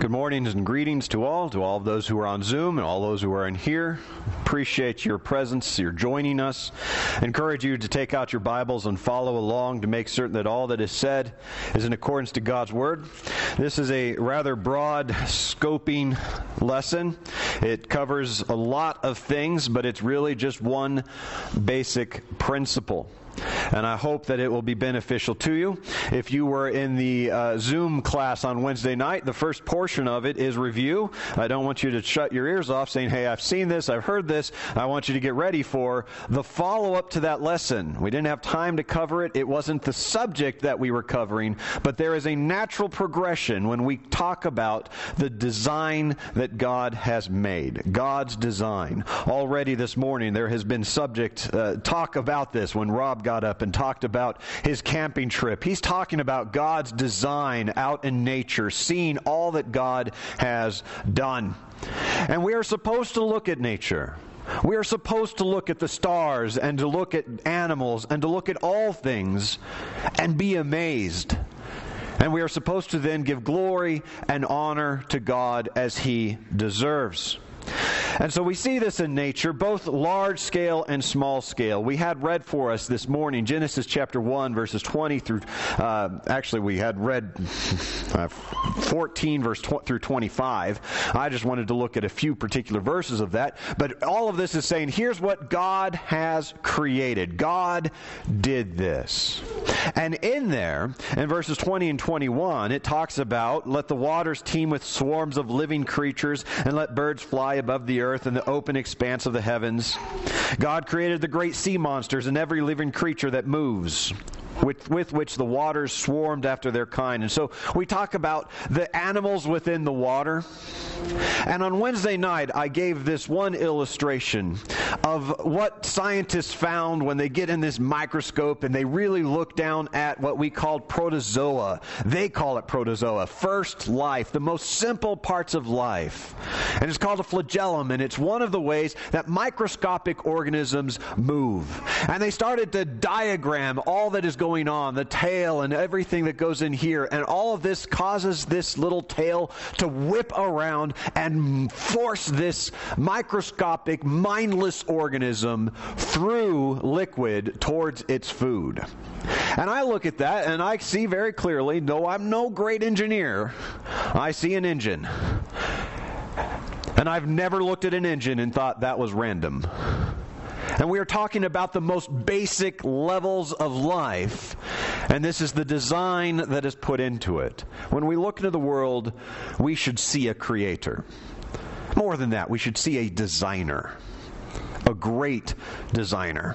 Good morning and greetings to all of those who are on Zoom and all those who are in here. Appreciate your presence, your joining us. Encourage you to take out your Bibles and follow along to make certain that all that is said is in accordance to God's Word. This is a rather broad scoping lesson. It covers a lot of things, but it's really just one basic principle. And I hope that it will be beneficial to you. If you were in the Zoom class on Wednesday night, the first portion of it is review. I don't want you to shut your ears off saying, hey, I've seen this, I've heard this. I want you to get ready for the follow-up to that lesson. We didn't have time to cover it. It wasn't the subject that we were covering, but there is a natural progression when we talk about the design that God has made, God's design. Already this morning there has been talk about this when Rob got up and talked about his camping trip. He's talking about God's design out in nature, seeing all that God has done. And we are supposed to look at nature. We are supposed to look at the stars and to look at animals and to look at all things and be amazed. And we are supposed to then give glory and honor to God as He deserves. And so we see this in nature, both large scale and small scale. We had read for us this morning, Genesis chapter 1, verses 20 through, we had read 14 through 25. I just wanted to look at a few particular verses of that. But all of this is saying, here's what God has created. God did this. And in there, in verses 20 and 21, it talks about, let the waters teem with swarms of living creatures, and let birds fly above the earth and the open expanse of the heavens. God created the great sea monsters and every living creature that moves, with which the waters swarmed after their kind. And so we talk about the animals within the water. And on Wednesday night, I gave this one illustration of what scientists found when they get in this microscope and they really look down at what we call protozoa. They call it protozoa, first life, the most simple parts of life. And it's called a flagellum, and it's one of the ways that microscopic organisms move. And they started to diagram all that is going on, the tail and everything that goes in here, and all of this causes this little tail to whip around and force this microscopic, mindless organism through liquid towards its food. And I look at that and I see very clearly, though I'm no great engineer, I see an engine. And I've never looked at an engine and thought that was random. And we are talking about the most basic levels of life. And this is the design that is put into it. When we look into the world, we should see a creator. More than that, we should see a designer. A great designer.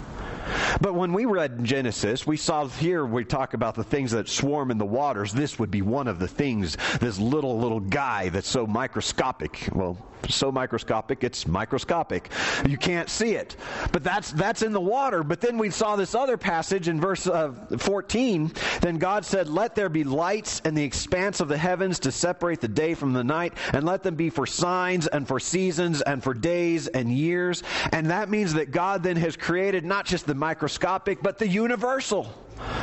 But when we read Genesis, we saw here we talk about the things that swarm in the waters. This would be one of the things, this little guy that's so microscopic. Well, so microscopic, it's microscopic. You can't see it. But that's in the water. But then we saw this other passage in verse 14. Then God said, let there be lights in the expanse of the heavens to separate the day from the night, and let them be for signs and for seasons and for days and years. And that means that God then has created not just the microscopic, but the universal.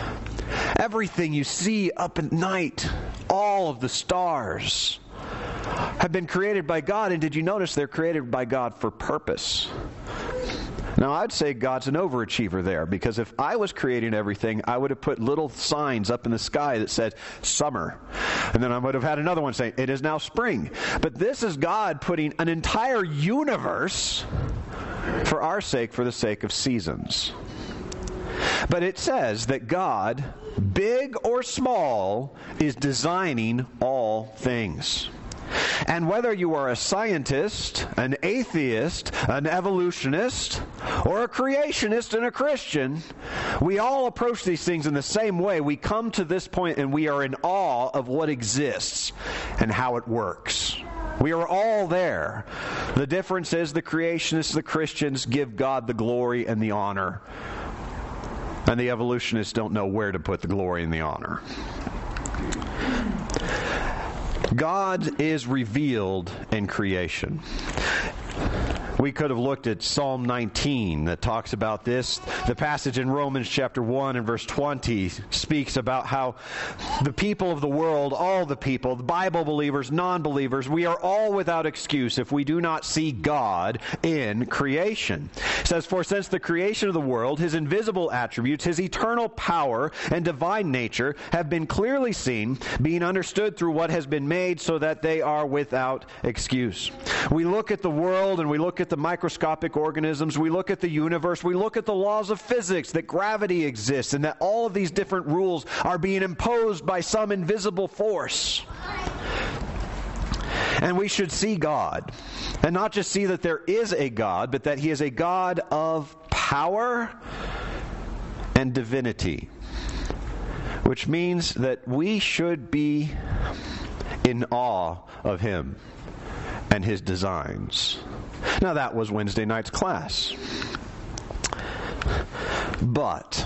Everything you see up at night, all of the stars, have been created by God. And did you notice they're created by God for purpose? Now, I'd say God's an overachiever there, because if I was creating everything, I would have put little signs up in the sky that said summer. And then I would have had another one saying, it is now spring. But this is God putting an entire universe for our sake, for the sake of seasons. But it says that God, big or small, is designing all things. And whether you are a scientist, an atheist, an evolutionist, or a creationist and a Christian, we all approach these things in the same way. We come to this point and we are in awe of what exists and how it works. We are all there. The difference is the creationists, the Christians, give God the glory and the honor. And the evolutionists don't know where to put the glory and the honor. God is revealed in creation. We could have looked at Psalm 19 that talks about this. The passage in Romans chapter 1 and verse 20 speaks about how the people of the world, all the people, the Bible believers, non-believers, we are all without excuse if we do not see God in creation. It says, "For since the creation of the world, his invisible attributes, his eternal power and divine nature have been clearly seen, being understood through what has been made, so that they are without excuse." We look at the world and we look at the microscopic organisms, we look at the universe, we look at the laws of physics, that gravity exists, and that all of these different rules are being imposed by some invisible force. And we should see God. And not just see that there is a God, but that he is a God of power and divinity. Which means that we should be in awe of him and his designs. Now that was Wednesday night's class. But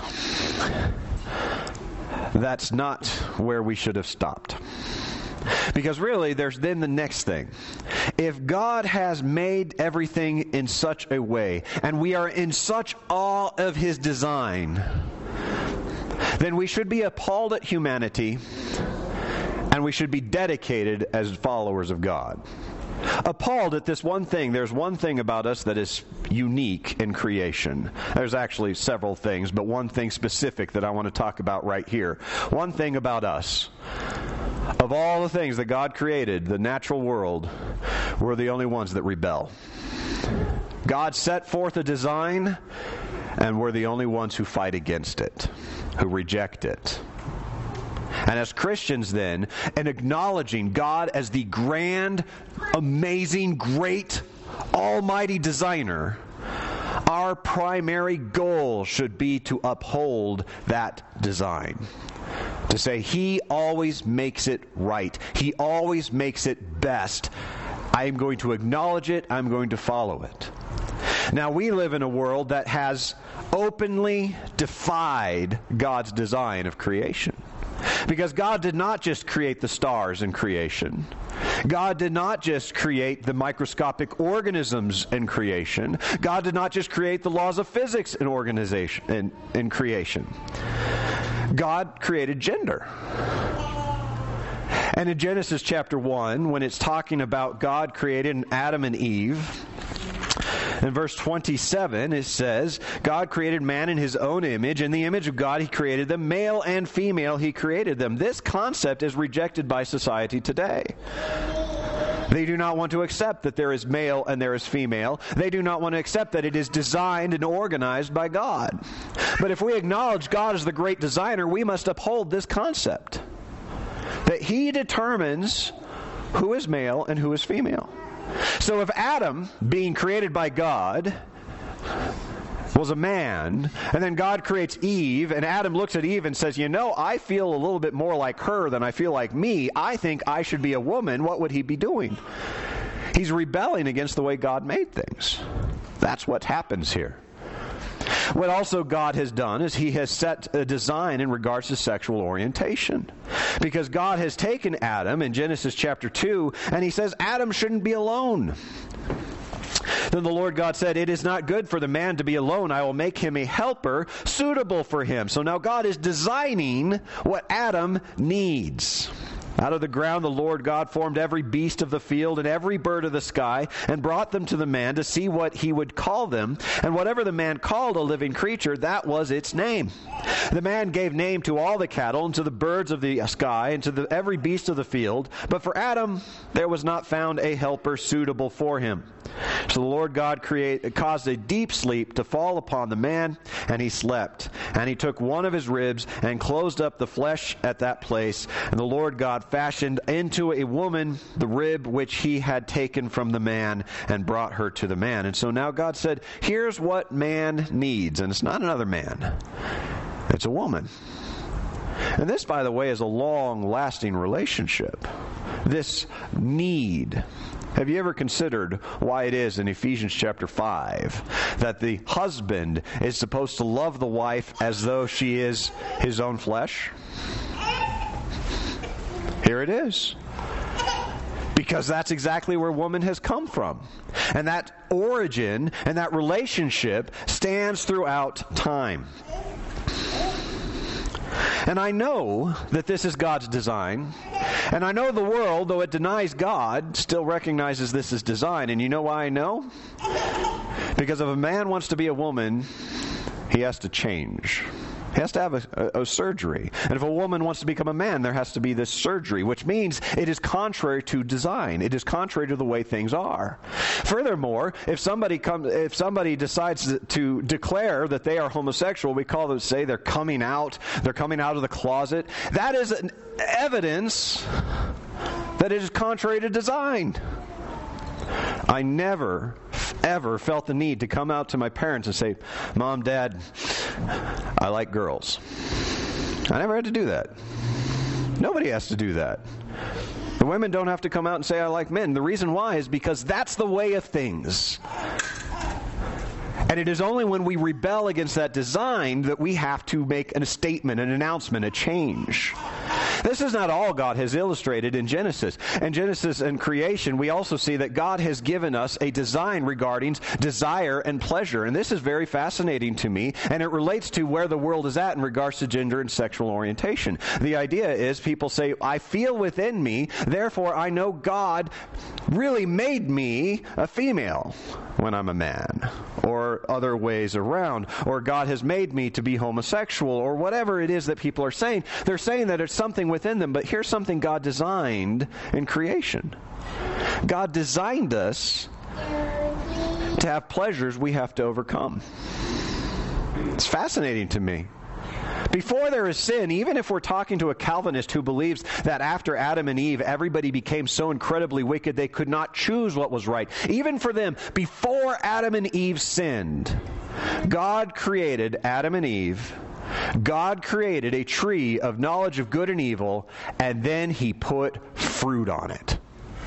that's not where we should have stopped. Because really, there's then the next thing. If God has made everything in such a way, and we are in such awe of his design, then we should be appalled at humanity, and we should be dedicated as followers of God. Appalled at this one thing. There's one thing about us that is unique in creation. There's actually several things, but one thing specific that I want to talk about right here. One thing about us. Of all the things that God created, the natural world, we're the only ones that rebel. God set forth a design, and we're the only ones who fight against it, who reject it. And as Christians then, in acknowledging God as the grand, amazing, great, almighty designer, our primary goal should be to uphold that design. To say, he always makes it right. He always makes it best. I am going to acknowledge it. I'm going to follow it. Now, we live in a world that has openly defied God's design of creation. Because God did not just create the stars in creation. God did not just create the microscopic organisms in creation. God did not just create the laws of physics in creation. God created gender. And in Genesis chapter 1, when it's talking about God created Adam and Eve, in verse 27, it says, God created man in his own image. In the image of God, he created them. Male and female, he created them. This concept is rejected by society today. They do not want to accept that there is male and there is female. They do not want to accept that it is designed and organized by God. But if we acknowledge God as the great designer, we must uphold this concept. That he determines who is male and who is female. So if Adam, being created by God, was a man, and then God creates Eve, and Adam looks at Eve and says, I feel a little bit more like her than I feel like me. I think I should be a woman. What would he be doing? He's rebelling against the way God made things. That's what happens here. What also God has done is he has set a design in regards to sexual orientation. Because God has taken Adam in Genesis chapter 2, and he says Adam shouldn't be alone. Then the Lord God said, it is not good for the man to be alone. I will make him a helper suitable for him. So now God is designing what Adam needs. Out of the ground the Lord God formed every beast of the field and every bird of the sky, and brought them to the man to see what he would call them. And whatever the man called a living creature, that was its name. The man gave name to all the cattle, and to the birds of the sky, and to every beast of the field. But for Adam there was not found a helper suitable for him. So the Lord God caused a deep sleep to fall upon the man, and he slept. And he took one of his ribs and closed up the flesh at that place. And the Lord God fashioned into a woman the rib which he had taken from the man, and brought her to the man. And so now God said, here's what man needs. And it's not another man. It's a woman. And this, by the way, is a long-lasting relationship. This need. Have you ever considered why it is in Ephesians chapter 5 that the husband is supposed to love the wife as though she is his own flesh? Here it is. because that's exactly where woman has come from. And that origin and that relationship stands throughout time. And I know that this is God's design. And I know the world, though it denies God, still recognizes this as design. And you know why I know? Because if a man wants to be a woman, he has to change. He has to have a surgery. And if a woman wants to become a man, there has to be this surgery, which means it is contrary to design. It is contrary to the way things are. Furthermore, if somebody decides to declare that they are homosexual, we call them, say they're coming out of the closet. That is an evidence that it is contrary to design. I never, ever felt the need to come out to my parents and say, Mom, Dad, I like girls. I never had to do that. Nobody has to do that. The women don't have to come out and say, I like men. The reason why is because that's the way of things. And it is only when we rebel against that design that we have to make a statement, an announcement, a change. This is not all God has illustrated in Genesis. In Genesis and creation, we also see that God has given us a design regarding desire and pleasure. And this is very fascinating to me, and it relates to where the world is at in regards to gender and sexual orientation. The idea is people say, I feel within me, therefore I know God really made me a female when I'm a man, or other ways around, or God has made me to be homosexual, or whatever it is that people are saying. They're saying that it's something within them, but here's something God designed in creation. God designed us to have pleasures we have to overcome. It's fascinating to me. Before there is sin, even if we're talking to a Calvinist who believes that after Adam and Eve, everybody became so incredibly wicked they could not choose what was right. Even for them, before Adam and Eve sinned, God created Adam and Eve. God created a tree of knowledge of good and evil, and then He put fruit on it.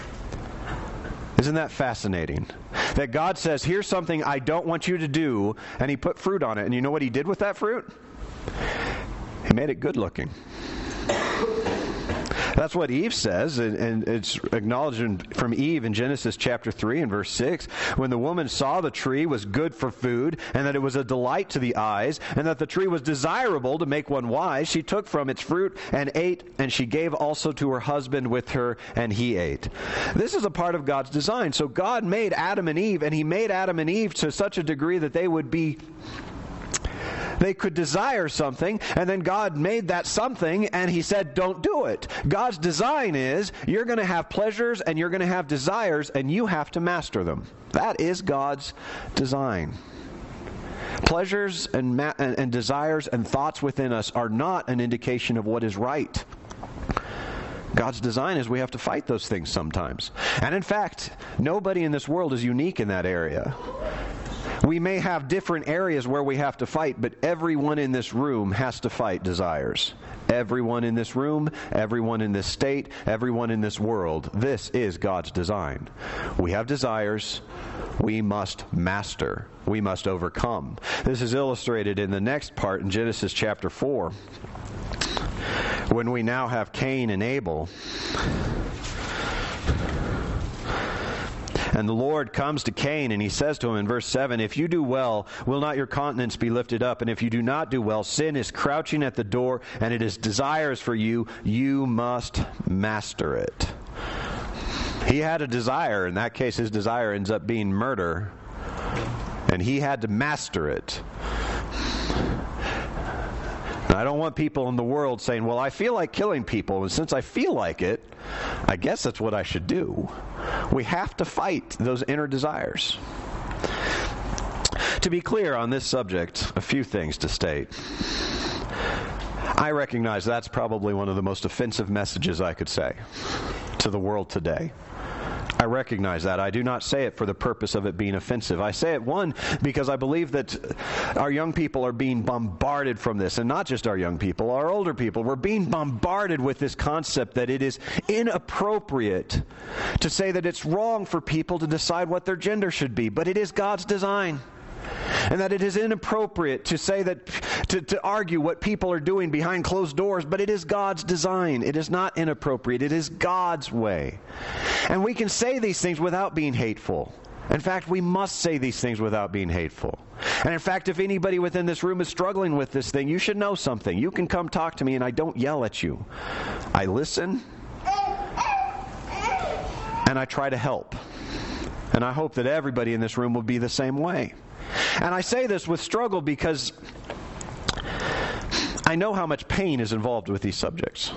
Isn't that fascinating? That God says, here's something I don't want you to do, and He put fruit on it. And you know what He did with that fruit? He made it good looking. That's what Eve says, and it's acknowledged from Eve in Genesis chapter 3 and verse 6. When the woman saw the tree was good for food, and that it was a delight to the eyes, and that the tree was desirable to make one wise, she took from its fruit and ate, and she gave also to her husband with her, and he ate. This is a part of God's design. So God made Adam and Eve, and He made Adam and Eve to such a degree that they could desire something, and then God made that something, and He said, don't do it. God's design is, you're going to have pleasures, and you're going to have desires, and you have to master them. That is God's design. Pleasures and desires and thoughts within us are not an indication of what is right. God's design is we have to fight those things sometimes. And in fact, nobody in this world is unique in that area. We may have different areas where we have to fight, but everyone in this room has to fight desires. Everyone in this room, everyone in this state, everyone in this world. This is God's design. We have desires. We must master. We must overcome. This is illustrated in the next part in Genesis chapter 4. When we now have Cain and Abel. And the Lord comes to Cain, and He says to him in verse 7, if you do well, will not your countenance be lifted up? And if you do not do well, sin is crouching at the door, and it is desires for you. You must master it. He had a desire. In that case, his desire ends up being murder. And he had to master it. And I don't want people in the world saying, well, I feel like killing people, and since I feel like it, I guess that's what I should do. We have to fight those inner desires. To be clear on this subject, a few things to state. I recognize that's probably one of the most offensive messages I could say to the world today. I recognize that. I do not say it for the purpose of it being offensive. I say it, one, because I believe that our young people are being bombarded from this, and not just our young people, our older people. We're being bombarded with this concept that it is inappropriate to say that it's wrong for people to decide what their gender should be, but it is God's design. And that it is inappropriate to say that, to argue what people are doing behind closed doors, but it is God's design. It is not inappropriate. It is God's way. And we can say these things without being hateful. In fact, we must say these things without being hateful. And in fact, if anybody within this room is struggling with this thing, you should know something. You can come talk to me and I don't yell at you. I listen and I try to help. And I hope that everybody in this room will be the same way. And I say this with struggle because I know how much pain is involved with these subjects.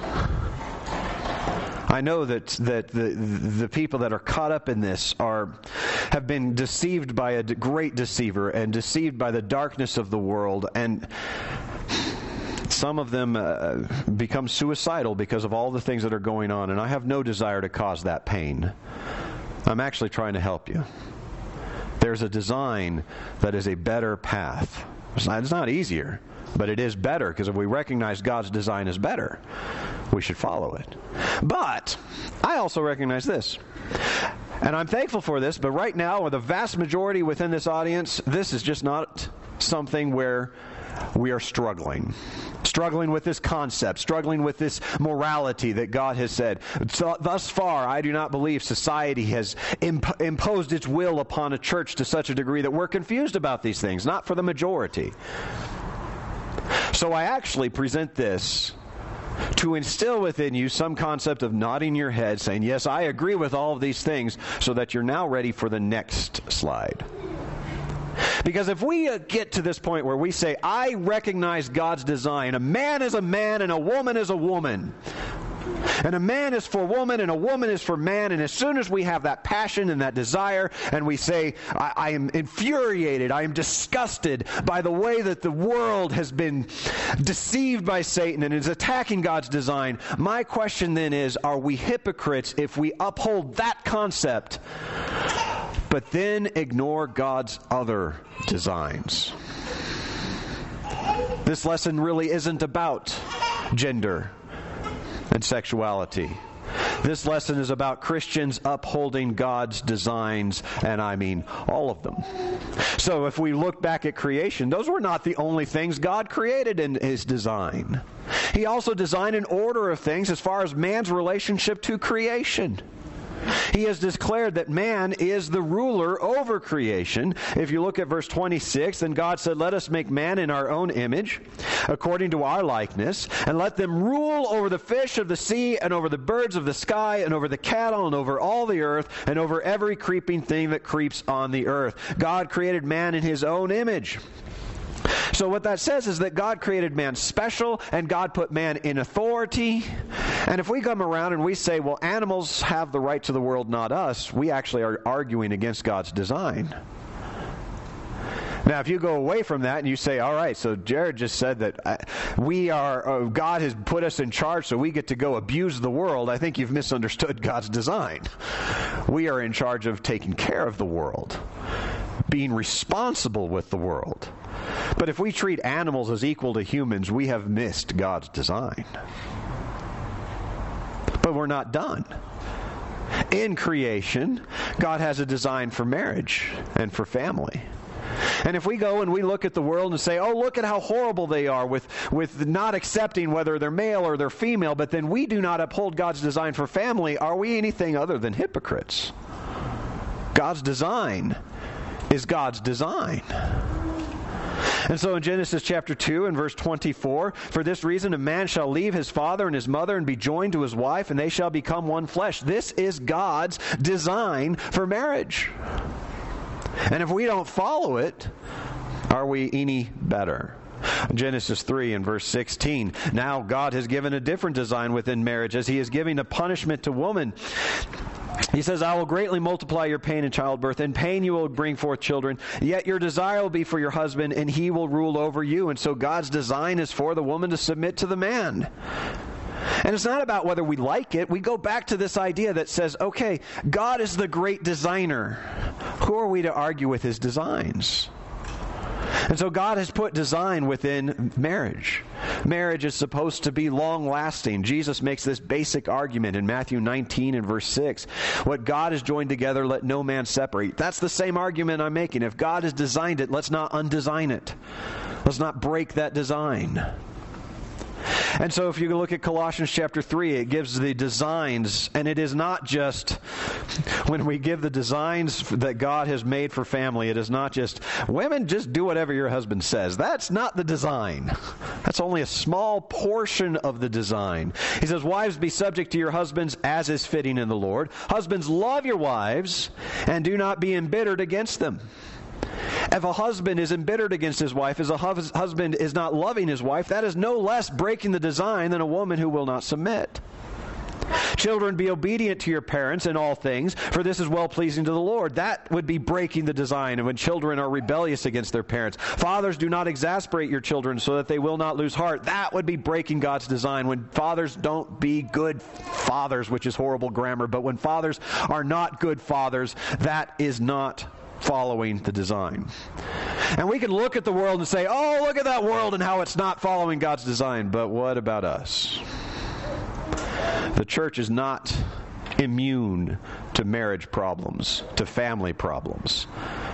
I know that the people that are caught up in this have been deceived by a great deceiver and deceived by the darkness of the world, and some of them become suicidal because of all the things that are going on, and I have no desire to cause that pain. I'm actually trying to help you. There's a design that is a better path. It's not easier, but it is better, because if we recognize God's design is better, we should follow it. But I also recognize this, and I'm thankful for this, but right now, with the vast majority within this audience, this is just not something where we are struggling with this concept, struggling with this morality that God has said. So, thus far, I do not believe society has imposed its will upon a church to such a degree that we're confused about these things, not for the majority. So I actually present this to instill within you some concept of nodding your head, saying, yes, I agree with all of these things, so that you're now ready for the next slide. Because if we get to this point where we say, I recognize God's design, a man is a man and a woman is a woman, and a man is for woman and a woman is for man, and as soon as we have that passion and that desire, and we say, I am infuriated, I am disgusted by the way that the world has been deceived by Satan and is attacking God's design, my question then is, are we hypocrites if we uphold that concept but then ignore God's other designs? This lesson really isn't about gender and sexuality. This lesson is about Christians upholding God's designs, and I mean all of them. So if we look back at creation, those were not the only things God created in His design. He also designed an order of things as far as man's relationship to creation. He has declared that man is the ruler over creation. If you look at verse 26, then God said, let us make man in our own image, according to our likeness, and let them rule over the fish of the sea, and over the birds of the sky, and over the cattle, and over all the earth, and over every creeping thing that creeps on the earth. God created man in His own image. So what that says is that God created man special, and God put man in authority. And if we come around and we say, well, animals have the right to the world, not us, we actually are arguing against God's design. Now, if you go away from that and you say, all right, so Jared just said that God has put us in charge, so we get to go abuse the world, I think you've misunderstood God's design. We are in charge of taking care of the world, being responsible with the world. But if we treat animals as equal to humans, we have missed God's design. But we're not done. In creation, God has a design for marriage and for family. And if we go and we look at the world and say, oh, look at how horrible they are with not accepting whether they're male or they're female, but then we do not uphold God's design for family, are we anything other than hypocrites? God's design is God's design. And so in Genesis chapter 2 and verse 24, for this reason a man shall leave his father and his mother and be joined to his wife, and they shall become one flesh. This is God's design for marriage. And if we don't follow it, are we any better? Genesis 3 and verse 16, now God has given a different design within marriage, as He is giving a punishment to woman. He says, I will greatly multiply your pain in childbirth. In pain you will bring forth children. Yet your desire will be for your husband, and he will rule over you. And so God's design is for the woman to submit to the man. And it's not about whether we like it. We go back to this idea that says, okay, God is the great designer. Who are we to argue with His designs? And so God has put design within marriage. Marriage is supposed to be long-lasting. Jesus makes this basic argument in Matthew 19 and verse 6. What God has joined together, let no man separate. That's the same argument I'm making. If God has designed it, let's not undesign it. Let's not break that design. And so if you look at Colossians chapter 3, it gives the designs, and it is not just, when we give the designs that God has made for family, it is not just, women, just do whatever your husband says. That's not the design. That's only a small portion of the design. He says, wives, be subject to your husbands as is fitting in the Lord. Husbands, love your wives, and do not be embittered against them. If a husband is embittered against his wife, as a husband is not loving his wife, that is no less breaking the design than a woman who will not submit. Children, be obedient to your parents in all things, for this is well-pleasing to the Lord. That would be breaking the design, and when children are rebellious against their parents. Fathers, do not exasperate your children so that they will not lose heart. That would be breaking God's design. When fathers don't be good fathers, which is horrible grammar, but when fathers are not good fathers, that is not following the design. And we can look at the world and say, oh, look at that world and how it's not following God's design. But what about us? The church is not immune to marriage problems, to family problems.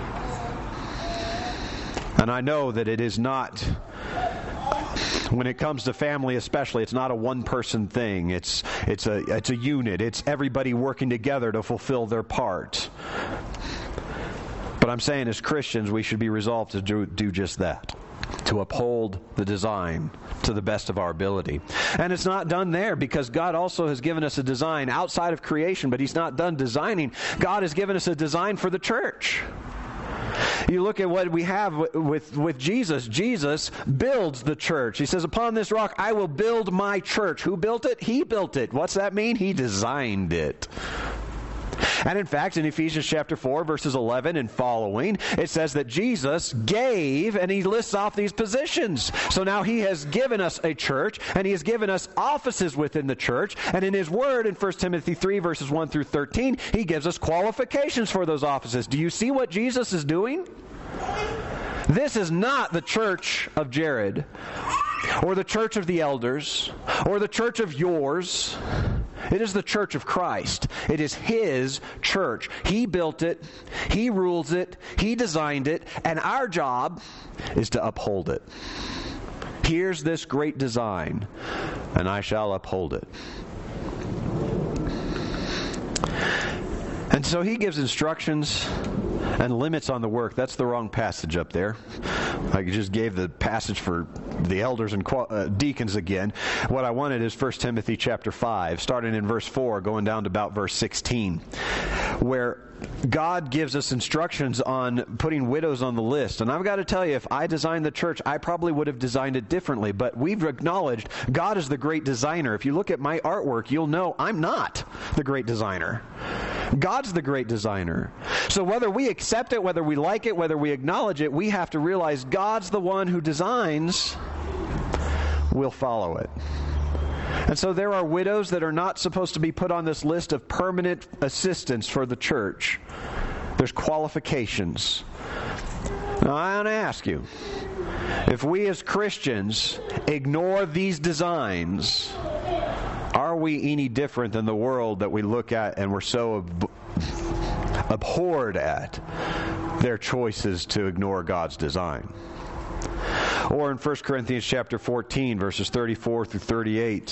And I know that it is not, when it comes to family especially, it's not a one-person thing. It's a unit. It's everybody working together to fulfill their part. But I'm saying as Christians, we should be resolved to do just that, to uphold the design to the best of our ability. And it's not done there, because God also has given us a design outside of creation, but He's not done designing. God has given us a design for the church. You look at what we have with Jesus. Jesus builds the church. He says, upon this rock I will build my church. Who built it? He built it. What's that mean? He designed it. And in fact, in Ephesians chapter 4, verses 11 and following, it says that Jesus gave, and he lists off these positions. So now he has given us a church, and he has given us offices within the church. And in his word, in 1 Timothy 3, verses 1 through 13, he gives us qualifications for those offices. Do you see what Jesus is doing? This is not the church of Jared, or the church of the elders, or the church of yours. It is the church of Christ. It is His church. He built it. He rules it. He designed it. And our job is to uphold it. Here's this great design, and I shall uphold it. And so he gives instructions and limits on the work. That's the wrong passage up there. I just gave the passage for the elders and deacons again. What I wanted is 1 Timothy chapter 5, starting in verse 4, going down to about verse 16, where God gives us instructions on putting widows on the list. And I've got to tell you, if I designed the church, I probably would have designed it differently. But we've acknowledged God is the great designer. If you look at my artwork, you'll know I'm not the great designer. God's the great designer. So whether we accept it, whether we like it, whether we acknowledge it, we have to realize God's the one who designs. We'll follow it. And so there are widows that are not supposed to be put on this list of permanent assistants for the church. There's qualifications. Now I want to ask you, if we as Christians ignore these designs, are we any different than the world that we look at and we're so abhorred at their choices to ignore God's design? Or in 1 Corinthians chapter 14, verses 34 through 38,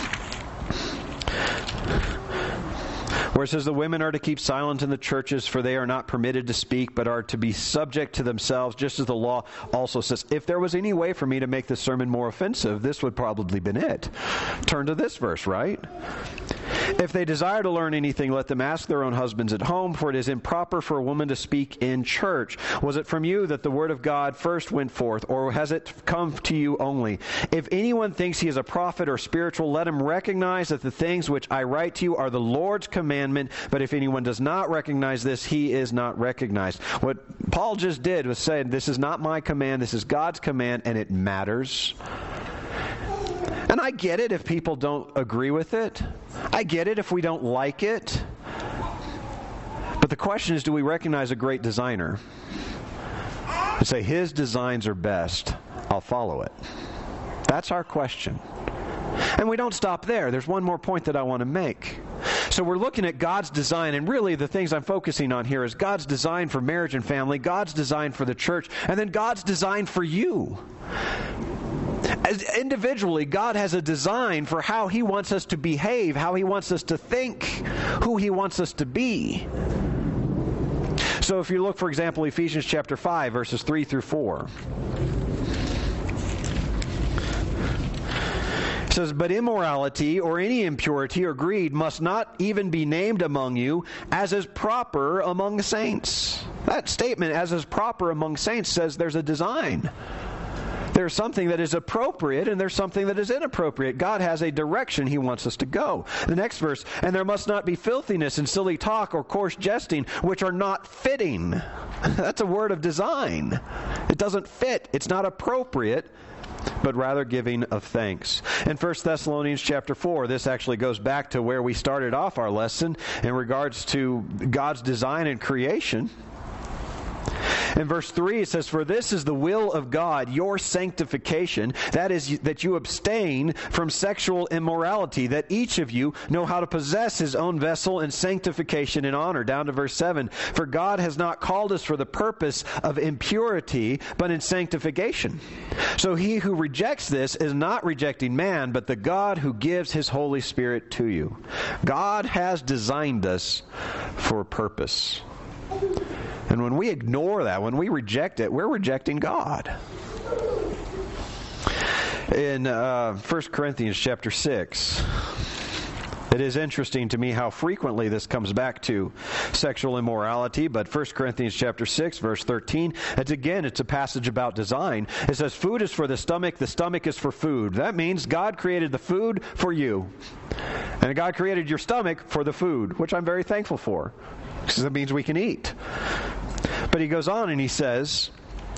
where it says, the women are to keep silent in the churches, for they are not permitted to speak, but are to be subject to themselves, just as the law also says. If there was any way for me to make this sermon more offensive, this would probably been it. Turn to this verse, right? If they desire to learn anything, let them ask their own husbands at home, for it is improper for a woman to speak in church. Was it from you that the word of God first went forth, or has it come to you only? If anyone thinks he is a prophet or spiritual, let him recognize that the things which I write to you are the Lord's commandment, but if anyone does not recognize this, he is not recognized. What Paul just did was say, this is not my command, this is God's command, and it matters. And I get it if people don't agree with it. I get it if we don't like it. But the question is, do we recognize a great designer? And say, his designs are best, I'll follow it. That's our question. And we don't stop there. There's one more point that I want to make. So we're looking at God's design, and really the things I'm focusing on here is God's design for marriage and family, God's design for the church, and then God's design for you. As individually, God has a design for how He wants us to behave, how He wants us to think, who He wants us to be. So if you look, for example, Ephesians chapter 5, verses 3 through 4. It says, "But immorality or any impurity or greed must not even be named among you, as is proper among the saints." That statement, "as is proper among saints," says there's a design. There's something that is appropriate and there's something that is inappropriate. God has a direction He wants us to go. The next verse, "And there must not be filthiness and silly talk or coarse jesting, which are not fitting." That's a word of design. It doesn't fit. It's not appropriate, but rather giving of thanks. In 1 Thessalonians chapter 4, this actually goes back to where we started off our lesson in regards to God's design and creation. In verse 3 it says, "For this is the will of God, your sanctification, that is, that you abstain from sexual immorality, that each of you know how to possess his own vessel in sanctification and honor." Down to verse 7, "For God has not called us for the purpose of impurity, but in sanctification. So he who rejects this is not rejecting man, but the God who gives His Holy Spirit to you." God has designed us for a purpose. And when we ignore that, when we reject it, we're rejecting God. In 1 Corinthians chapter 6, it is interesting to me how frequently this comes back to sexual immorality, but 1 Corinthians chapter 6, verse 13, it's a passage about design. It says, "Food is for the stomach is for food." That means God created the food for you. And God created your stomach for the food, which I'm very thankful for, because that means we can eat. But he goes on and he says,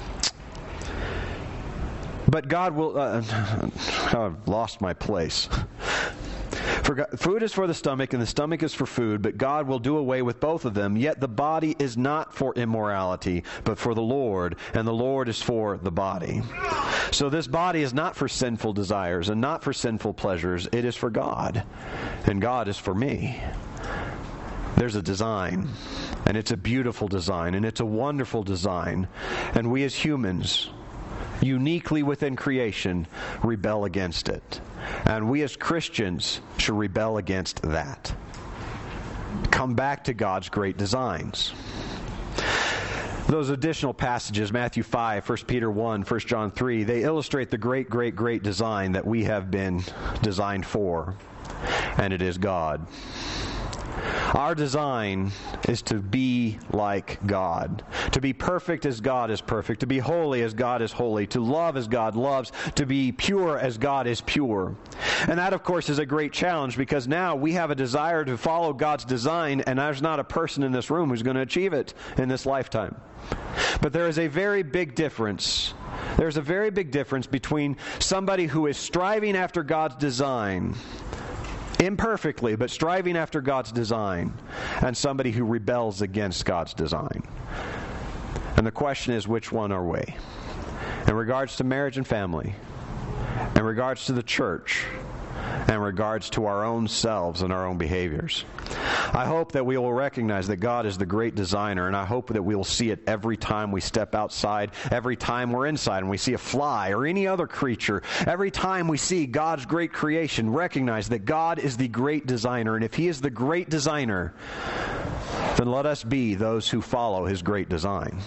"But God will..." I've lost my place. "Food is for the stomach, and the stomach is for food, but God will do away with both of them. Yet the body is not for immorality, but for the Lord, and the Lord is for the body." So this body is not for sinful desires and not for sinful pleasures. It is for God, and God is for me. There's a design, and it's a beautiful design, and it's a wonderful design. And we as humans, uniquely within creation, rebel against it. And we as Christians should rebel against that. Come back to God's great designs. Those additional passages, Matthew 5, 1 Peter 1, 1 John 3, they illustrate the great, great, great design that we have been designed for, and it is God. Our design is to be like God, to be perfect as God is perfect, to be holy as God is holy, to love as God loves, to be pure as God is pure. And that, of course, is a great challenge, because now we have a desire to follow God's design, and there's not a person in this room who's going to achieve it in this lifetime. But there is a very big difference. There's a very big difference between somebody who is striving after God's design, imperfectly, but striving after God's design, and somebody who rebels against God's design. And the question is, which one are we? In regards to marriage and family, in regards to the church, in regards to our own selves and our own behaviors. I hope that we will recognize that God is the great designer, and I hope that we will see it every time we step outside, every time we're inside and we see a fly or any other creature. Every time we see God's great creation, recognize that God is the great designer, and if He is the great designer, then let us be those who follow His great design.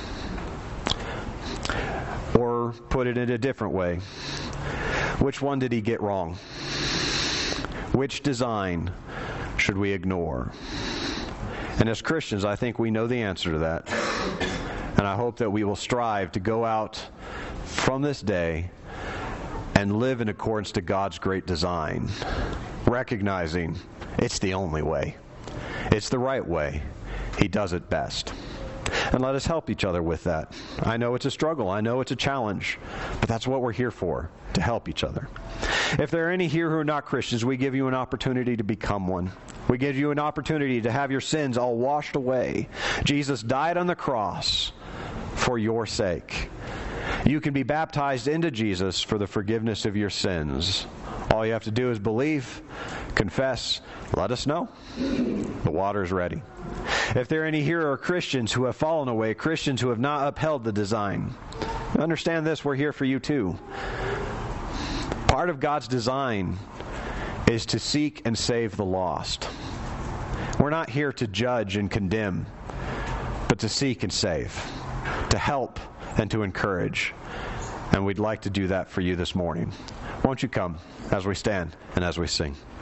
Or put it in a different way, which one did He get wrong? Which design should we ignore? And as Christians, I think we know the answer to that. And I hope that we will strive to go out from this day and live in accordance to God's great design, recognizing it's the only way. It's the right way. He does it best. And let us help each other with that. I know it's a struggle. I know it's a challenge. But that's what we're here for, to help each other. If there are any here who are not Christians, we give you an opportunity to become one. We give you an opportunity to have your sins all washed away. Jesus died on the cross for your sake. You can be baptized into Jesus for the forgiveness of your sins. All you have to do is believe, confess, let us know. The water is ready. If there are any here who are Christians who have fallen away, Christians who have not upheld the design, understand this, we're here for you too. Part of God's design is to seek and save the lost. We're not here to judge and condemn, but to seek and save, to help and to encourage. And we'd like to do that for you this morning. Won't you come as we stand and as we sing?